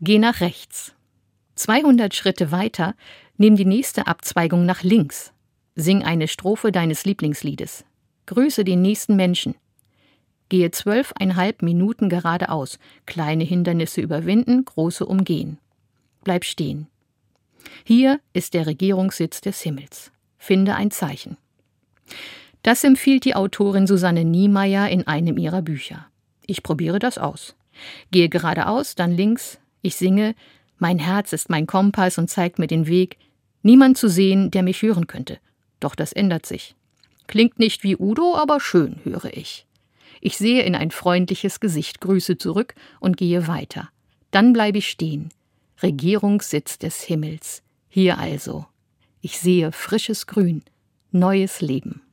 Geh nach rechts. 200 Schritte weiter, nimm die nächste Abzweigung nach links. Sing eine Strophe deines Lieblingsliedes. Grüße den nächsten Menschen. Gehe 12,5 Minuten geradeaus. Kleine Hindernisse überwinden, große umgehen. Bleib stehen. Hier ist der Regierungssitz des Himmels. Finde ein Zeichen. Das empfiehlt die Autorin Susanne Niemeyer in einem ihrer Bücher. Ich probiere das aus. Gehe geradeaus, dann links. Ich singe, mein Herz ist mein Kompass und zeigt mir den Weg. Niemand zu sehen, der mich hören könnte. Doch das ändert sich. Klingt nicht wie Udo, aber schön, höre ich. Ich sehe in ein freundliches Gesicht, grüße zurück und gehe weiter. Dann bleibe ich stehen. Regierungssitz des Himmels. Hier also. Ich sehe frisches Grün, neues Leben.